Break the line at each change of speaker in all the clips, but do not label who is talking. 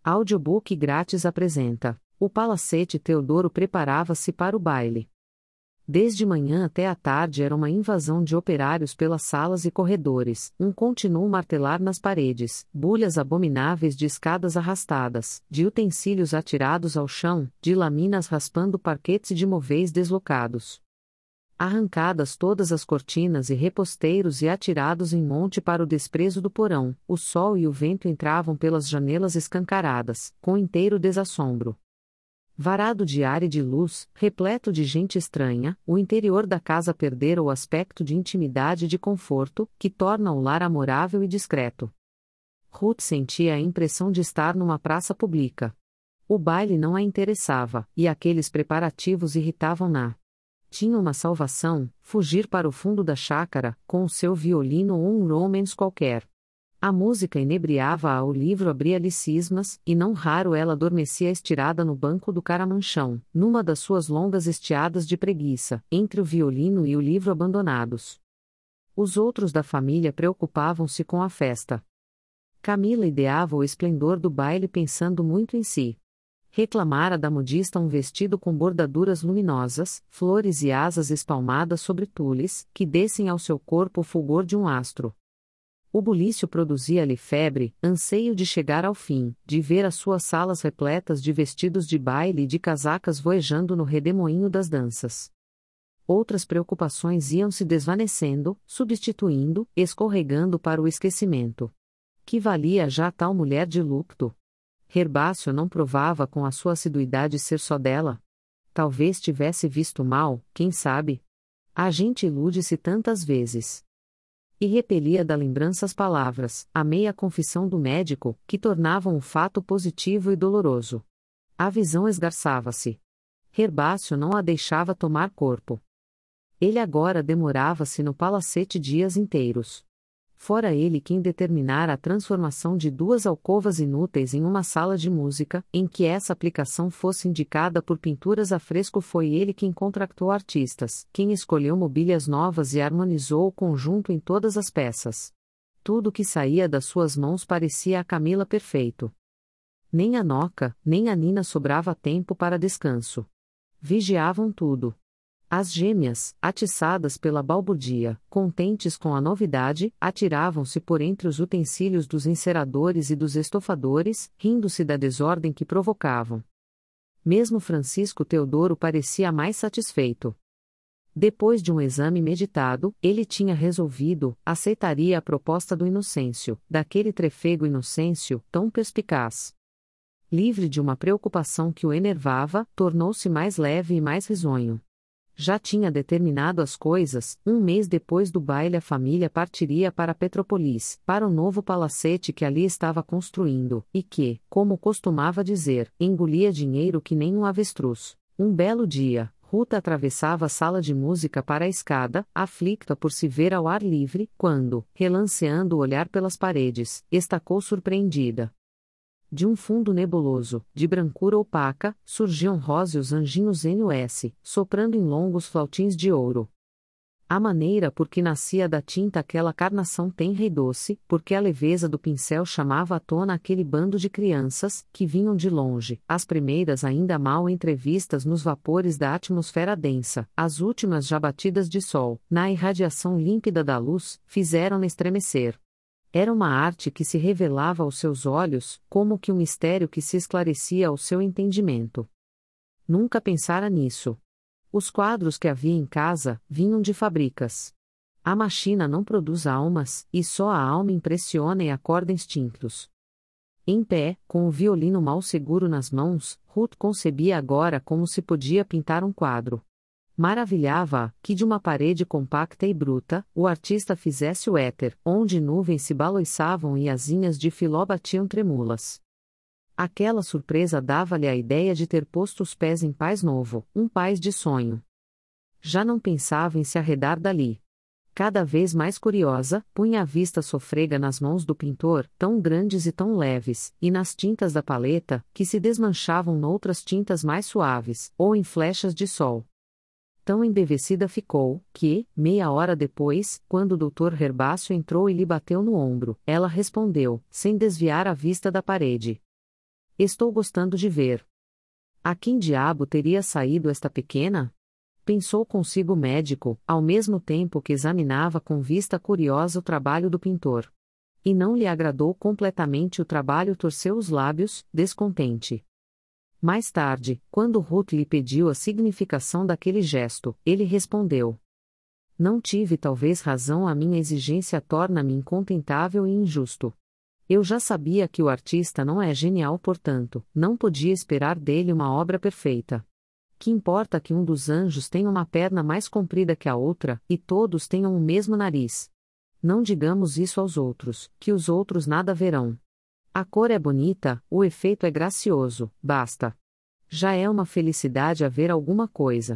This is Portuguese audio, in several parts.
Audiobook grátis apresenta: o Palacete Teodoro preparava-se para o baile. Desde manhã até à tarde era uma invasão de operários pelas salas e corredores, um contínuo martelar nas paredes, bulhas abomináveis de escadas arrastadas, de utensílios atirados ao chão, de laminas raspando parquetes e de móveis deslocados. Arrancadas todas as cortinas e reposteiros e atirados em monte para o desprezo do porão, o sol e o vento entravam pelas janelas escancaradas, com inteiro desassombro. Varado de ar e de luz, repleto de gente estranha, o interior da casa perdera o aspecto de intimidade e de conforto, que torna o lar amorável e discreto. Ruth sentia a impressão de estar numa praça pública. O baile não a interessava, e aqueles preparativos irritavam-na. Tinha uma salvação, fugir para o fundo da chácara, com o seu violino ou um romance qualquer. A música inebriava-a, o livro abria-lhe cismas, e não raro ela adormecia estirada no banco do caramanchão, numa das suas longas estiadas de preguiça, entre o violino e o livro abandonados. Os outros da família preocupavam-se com a festa. Camila ideava o esplendor do baile pensando muito em si. Reclamara da modista um vestido com bordaduras luminosas, flores e asas espalmadas sobre tules, que dessem ao seu corpo o fulgor de um astro. O bulício produzia-lhe febre, anseio de chegar ao fim, de ver as suas salas repletas de vestidos de baile e de casacas voejando no redemoinho das danças. Outras preocupações iam se desvanecendo, substituindo, escorregando para o esquecimento. Que valia já tal mulher de luto? Herbácio não provava com a sua assiduidade ser só dela? Talvez tivesse visto mal, quem sabe? A gente ilude-se tantas vezes. E repelia da lembrança as palavras, a meia confissão do médico, que tornavam o fato positivo e doloroso. A visão esgarçava-se. Herbácio não a deixava tomar corpo. Ele agora demorava-se no palacete dias inteiros. Fora ele quem determinara a transformação de duas alcovas inúteis em uma sala de música, em que essa aplicação fosse indicada por pinturas a fresco. Foi ele quem contratou artistas, quem escolheu mobílias novas e harmonizou o conjunto em todas as peças. Tudo que saía das suas mãos parecia a Camila perfeito. Nem a Noca, nem a Nina sobrava tempo para descanso. Vigiavam tudo. As gêmeas, atiçadas pela balbúrdia, contentes com a novidade, atiravam-se por entre os utensílios dos enceradores e dos estofadores, rindo-se da desordem que provocavam. Mesmo Francisco Teodoro parecia mais satisfeito. Depois de um exame meditado, ele tinha resolvido, aceitaria a proposta do Inocêncio, daquele trefego Inocêncio, tão perspicaz. Livre de uma preocupação que o enervava, tornou-se mais leve e mais risonho. Já tinha determinado as coisas, um mês depois do baile a família partiria para Petrópolis, para o novo palacete que ali estava construindo, e que, como costumava dizer, engolia dinheiro que nem um avestruz. Um belo dia, Ruth atravessava a sala de música para a escada, aflicta por se ver ao ar livre, quando, relanceando o olhar pelas paredes, estacou surpreendida. De um fundo nebuloso, de brancura opaca, surgiam róseos anjinhos NUS, soprando em longos flautins de ouro. A maneira por que nascia da tinta aquela carnação tenra e doce, porque a leveza do pincel chamava à tona aquele bando de crianças, que vinham de longe, as primeiras ainda mal entrevistas nos vapores da atmosfera densa, as últimas já batidas de sol, na irradiação límpida da luz, fizeram-na estremecer. Era uma arte que se revelava aos seus olhos, como que um mistério que se esclarecia ao seu entendimento. Nunca pensara nisso. Os quadros que havia em casa, vinham de fábricas. A machina não produz almas, e só a alma impressiona e acorda instintos. Em pé, com o violino mal seguro nas mãos, Ruth concebia agora como se podia pintar um quadro. Maravilhava-a, que de uma parede compacta e bruta, o artista fizesse o éter, onde nuvens se baloiçavam e asinhas de filó batiam tremúlas. Aquela surpresa dava-lhe a ideia de ter posto os pés em paz novo, um paz de sonho. Já não pensava em se arredar dali. Cada vez mais curiosa, punha a vista sofrega nas mãos do pintor, tão grandes e tão leves, e nas tintas da paleta, que se desmanchavam noutras tintas mais suaves, ou em flechas de sol. Tão embevecida ficou, que, meia hora depois, quando o Dr. Herbácio entrou e lhe bateu no ombro, ela respondeu, sem desviar a vista da parede. Estou gostando de ver. A quem diabo teria saído esta pequena? Pensou consigo o médico, ao mesmo tempo que examinava com vista curiosa o trabalho do pintor. E não lhe agradou completamente o trabalho, torceu os lábios, descontente. Mais tarde, quando Ruth lhe pediu a significação daquele gesto, ele respondeu: Não tive talvez razão, a minha exigência torna-me incontentável e injusto. Eu já sabia que o artista não é genial, portanto, não podia esperar dele uma obra perfeita. Que importa que um dos anjos tenha uma perna mais comprida que a outra, e todos tenham o mesmo nariz? Não digamos isso aos outros, que os outros nada verão. A cor é bonita, o efeito é gracioso, basta. Já é uma felicidade haver alguma coisa.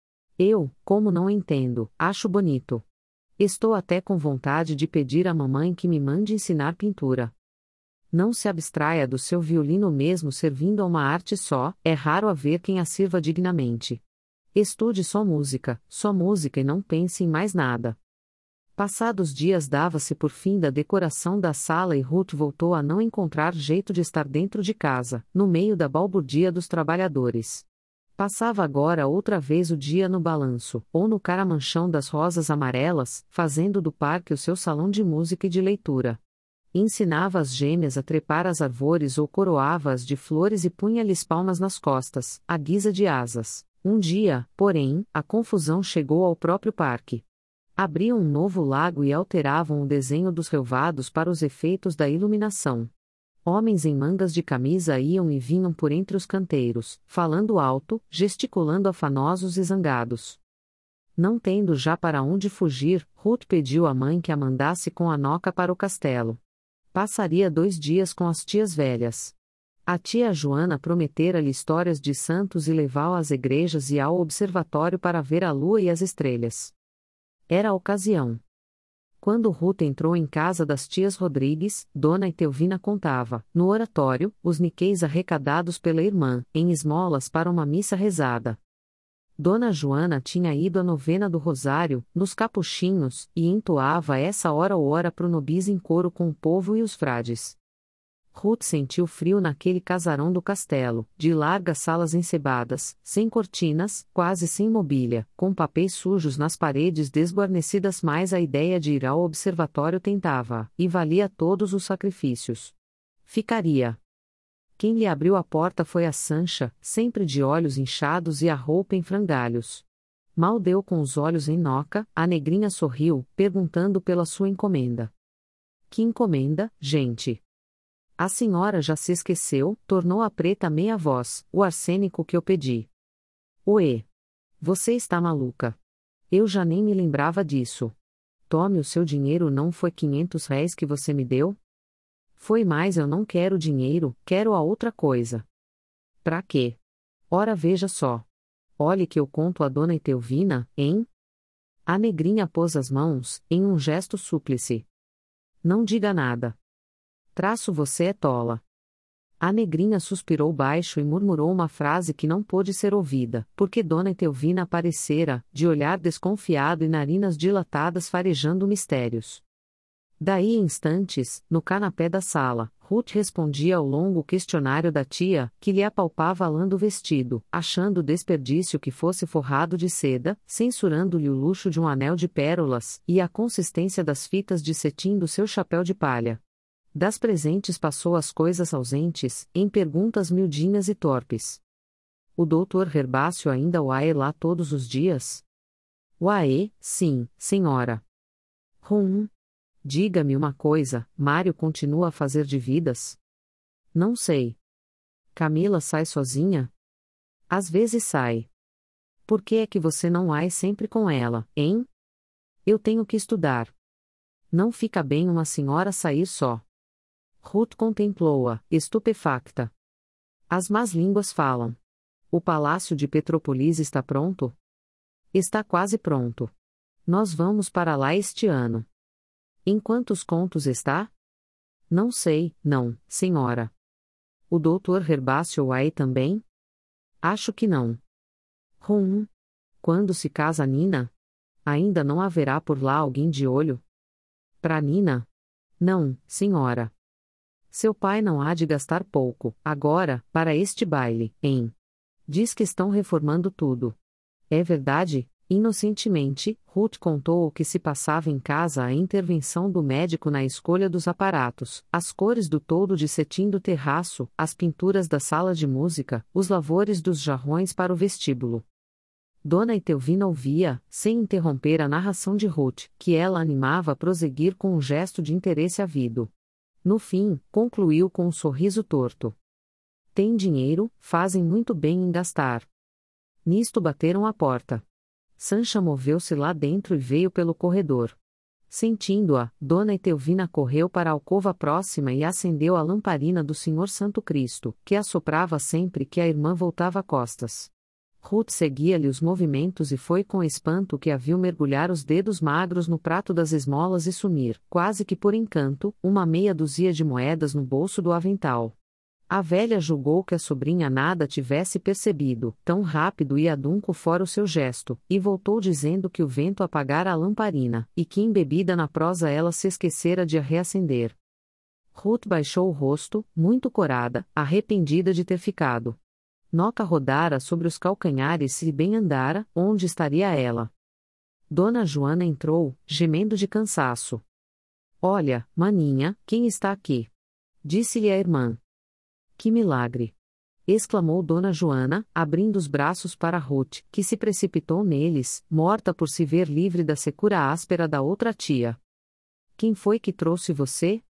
Eu, como não entendo, acho bonito. Estou até com vontade de pedir à mamãe que me mande ensinar pintura. Não se abstraia do seu violino mesmo servindo a uma arte só, é raro haver quem a sirva dignamente. Estude só música e não pense em mais nada. Passados dias dava-se por fim da decoração da sala e Ruth voltou a não encontrar jeito de estar dentro de casa, no meio da balbúrdia dos trabalhadores. Passava agora outra vez o dia no balanço, ou no caramanchão das rosas amarelas, fazendo do parque o seu salão de música e de leitura. Ensinava as gêmeas a trepar às árvores ou coroava-as de flores e punha-lhes palmas nas costas, à guisa de asas. Um dia, porém, a confusão chegou ao próprio parque. Abriam um novo lago e alteravam o desenho dos relvados para os efeitos da iluminação. Homens em mangas de camisa iam e vinham por entre os canteiros, falando alto, gesticulando afanosos e zangados. Não tendo já para onde fugir, Ruth pediu à mãe que a mandasse com a Noca para o castelo. Passaria 2 dias com as tias velhas. A tia Joana prometera-lhe histórias de santos e levá-la às igrejas e ao observatório para ver a lua e as estrelas. Era a ocasião. Quando Ruth entrou em casa das tias Rodrigues, Dona Etelvina contava, no oratório, os niqueis arrecadados pela irmã, em esmolas para uma missa rezada. Dona Joana tinha ido à novena do Rosário, nos capuchinhos, e entoava essa hora ou hora pro nobis em coro com o povo e os frades. Ruth sentiu frio naquele casarão do castelo, de largas salas encebadas, sem cortinas, quase sem mobília, com papéis sujos nas paredes desguarnecidas, mas a ideia de ir ao observatório tentava, e valia todos os sacrifícios. Ficaria. Quem lhe abriu a porta foi a Sancha, sempre de olhos inchados e a roupa em frangalhos. Mal deu com os olhos em Noca, a negrinha sorriu, perguntando pela sua encomenda. Que encomenda, gente? A senhora já se esqueceu, tornou a preta meia voz, o arsênico que eu pedi. Ué! Você está maluca. Eu já nem me lembrava disso. Tome o seu dinheiro, não foi R$ 500 que você me deu? Foi mais, eu não quero dinheiro, quero a outra coisa. Pra quê? Ora veja só. Olhe que eu conto a Dona Etelvina, hein? A negrinha pôs as mãos, em um gesto súplice. Não diga nada. Traço, você é tola. A negrinha suspirou baixo e murmurou uma frase que não pôde ser ouvida, porque Dona Etelvina aparecera, de olhar desconfiado e narinas dilatadas farejando mistérios. Daí a instantes, no canapé da sala, Ruth respondia ao longo questionário da tia, que lhe apalpava a lã do vestido, achando desperdício que fosse forrado de seda, censurando-lhe o luxo de um anel de pérolas, e a consistência das fitas de cetim do seu chapéu de palha. Das presentes passou às coisas ausentes, em perguntas miudinhas e torpes. O doutor Herbácio ainda uaê lá todos os dias? Uaê, sim, senhora. Diga-me uma coisa, Mário continua a fazer dívidas? Não sei. Camila sai sozinha? Às vezes sai. Por que é que você não vai sempre com ela, hein? Eu tenho que estudar. Não fica bem uma senhora sair só. Ruth contemplou-a, estupefacta. As más línguas falam. O palácio de Petrópolis está pronto? Está quase pronto. Nós vamos para lá este ano. Em quantos contos está? Não sei, não, senhora. O doutor Herbácio vai também? Acho que não. Quando se casa Nina? Ainda não haverá por lá alguém de olho? Pra Nina? Não, senhora. Seu pai não há de gastar pouco, agora, para este baile, hein? Diz que estão reformando tudo. É verdade? Inocentemente, Ruth contou o que se passava em casa: a intervenção do médico na escolha dos aparatos, as cores do toldo de cetim do terraço, as pinturas da sala de música, os lavores dos jarrões para o vestíbulo. Dona Etelvina ouvia, sem interromper a narração de Ruth, que ela animava a prosseguir com um gesto de interesse ávido. No fim, concluiu com um sorriso torto. Tem dinheiro, fazem muito bem em gastar. Nisto bateram à porta. Sancha moveu-se lá dentro e veio pelo corredor. Sentindo-a, Dona Etelvina correu para a alcova próxima e acendeu a lamparina do Senhor Santo Cristo, que assoprava sempre que a irmã voltava costas. Ruth seguia-lhe os movimentos e foi com espanto que a viu mergulhar os dedos magros no prato das esmolas e sumir, quase que por encanto, uma meia dúzia de moedas no bolso do avental. A velha julgou que a sobrinha nada tivesse percebido, tão rápido e adunco fora o seu gesto, e voltou dizendo que o vento apagara a lamparina, e que embebida na prosa ela se esquecera de a reacender. Ruth baixou o rosto, muito corada, arrependida de ter ficado. Noca rodara sobre os calcanhares. Se bem andara, onde estaria ela? Dona Joana entrou, gemendo de cansaço. Olha, maninha, quem está aqui? Disse-lhe a irmã. Que milagre! Exclamou Dona Joana, abrindo os braços para Ruth, que se precipitou neles, morta por se ver livre da secura áspera da outra tia. Quem foi que trouxe você?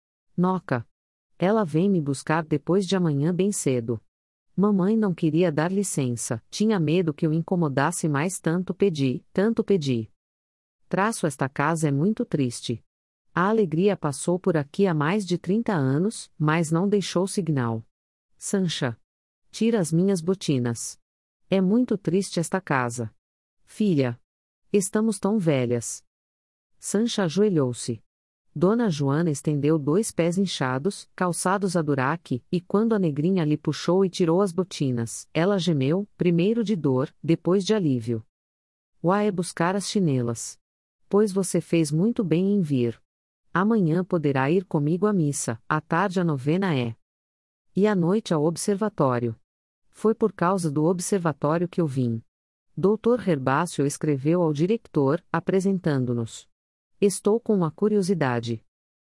Noca. Ela vem me buscar depois de amanhã bem cedo. Mamãe não queria dar licença, tinha medo que eu incomodasse mais, tanto pedi, tanto pedi. Traço, esta casa é muito triste. A alegria passou por aqui há mais de 30 anos, mas não deixou signal. Sancha. Tira as minhas botinas. É muito triste esta casa. Filha. Estamos tão velhas. Sancha ajoelhou-se. Dona Joana estendeu 2 pés inchados, calçados a duraque, e quando a negrinha lhe puxou e tirou as botinas, ela gemeu, primeiro de dor, depois de alívio. Vá é buscar as chinelas. Pois você fez muito bem em vir. Amanhã poderá ir comigo à missa, à tarde a novena é. E à noite ao observatório. Foi por causa do observatório que eu vim. Dr. Herbácio escreveu ao diretor, apresentando-nos. Estou com uma curiosidade.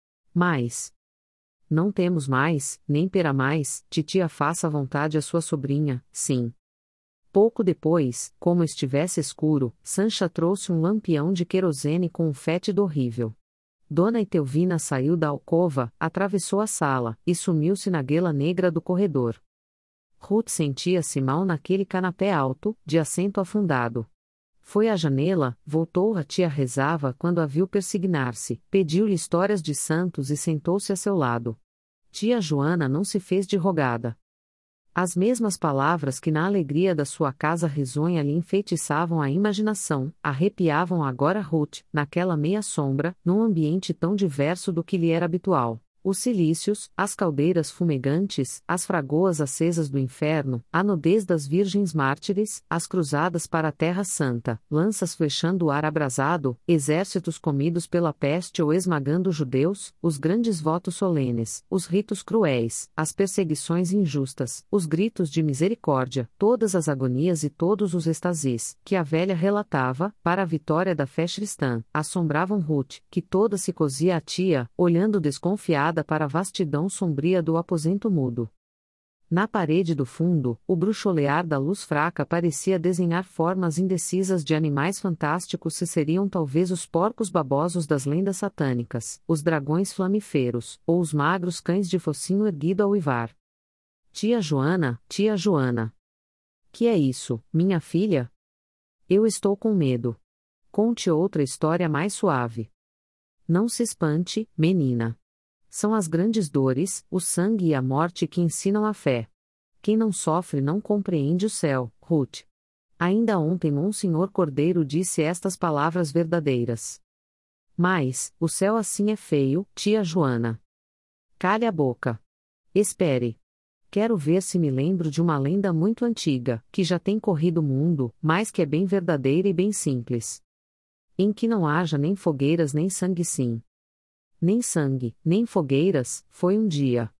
Mas. Não temos mais, nem terá mais, titia, faça à vontade a sua sobrinha, sim. Pouco depois, como estivesse escuro, Sancha trouxe um lampião de querosene com um fétido horrível. Dona Etelvina saiu da alcova, atravessou a sala, e sumiu-se na guela negra do corredor. Ruth sentia-se mal naquele canapé alto, de assento afundado. Foi à janela, voltou, a tia rezava quando a viu persignar-se, pediu-lhe histórias de santos e sentou-se a seu lado. Tia Joana não se fez de rogada. As mesmas palavras que na alegria da sua casa risonha lhe enfeitiçavam a imaginação, arrepiavam agora Ruth, naquela meia sombra, num ambiente tão diverso do que lhe era habitual. Os cilícios, as caldeiras fumegantes, as fragoas acesas do inferno, a nudez das virgens mártires, as cruzadas para a Terra Santa, lanças flechando o ar abrasado, exércitos comidos pela peste ou esmagando judeus, os grandes votos solenes, os ritos cruéis, as perseguições injustas, os gritos de misericórdia, todas as agonias e todos os estasis, que a velha relatava, para a vitória da fé cristã, assombravam Ruth, que toda se cosia à tia, olhando desconfiada para a vastidão sombria do aposento mudo. Na parede do fundo, o bruxolear da luz fraca parecia desenhar formas indecisas de animais fantásticos. Se seriam talvez os porcos babosos das lendas satânicas, os dragões flamíferos, ou os magros cães de focinho erguido a uivar. Tia Joana, tia Joana. Que é isso, minha filha? Eu estou com medo. Conte outra história mais suave. Não se espante, menina. São as grandes dores, o sangue e a morte que ensinam a fé. Quem não sofre não compreende o céu, Ruth. Ainda ontem Monsenhor Cordeiro disse estas palavras verdadeiras. Mas, o céu assim é feio, tia Joana. Cale a boca. Espere. Quero ver se me lembro de uma lenda muito antiga, que já tem corrido o mundo, mas que é bem verdadeira e bem simples. Em que não haja nem fogueiras nem sangue, sim. nem sangue, nem fogueiras, foi um dia.